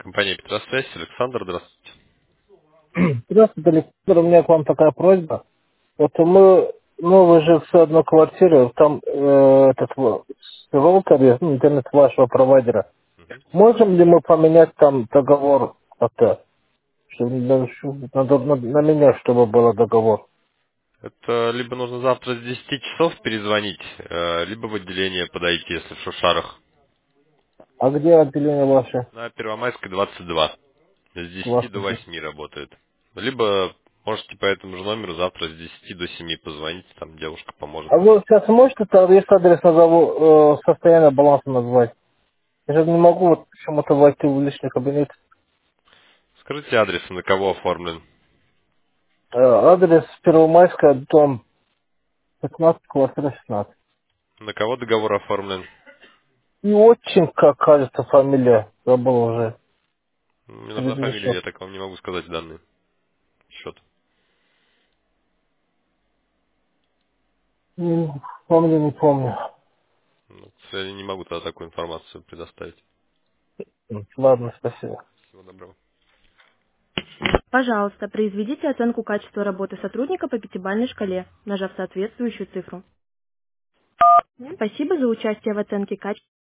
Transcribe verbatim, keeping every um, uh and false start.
Компания Петросвязь, Александр, здравствуйте. Здравствуйте, Александр, у меня к вам такая просьба. Вот мы, ну, вы же в одну квартиру, там э, этот вот, роутер, ну, интернет вашего провайдера. Мгм. Можем ли мы поменять там договор как-то? Что- на, что- надо на, на меня, чтобы был договор. Это либо нужно завтра с десяти часов перезвонить, э, либо в отделение подойти, если в Шушарах. А где отделение ваше? На Первомайской двадцать два. С десяти до Двадцать. восьми работает. Либо можете по этому же номеру завтра с десяти до семи позвонить, там девушка поможет. А вы сейчас можете там, если адрес назову, э, состояние баланса назвать? Я же не могу вот почему-то войти в личный кабинет. Скажите адрес, на кого оформлен. Э, адрес Первомайская, дом пятнадцать, квартира шестнадцать. На кого договор оформлен. И очень, как кажется, фамилия. Забыл уже. Мне нужна фамилия, Предыдущая. я так вам не могу сказать данные счет. М, Помню, не помню. Ну, к сожалению, не могу тогда такую информацию предоставить. М, Ладно, спасибо. Всего доброго. Пожалуйста, произведите оценку качества работы сотрудника по пятибалльной шкале, нажав соответствующую цифру. Спасибо за участие в оценке качества.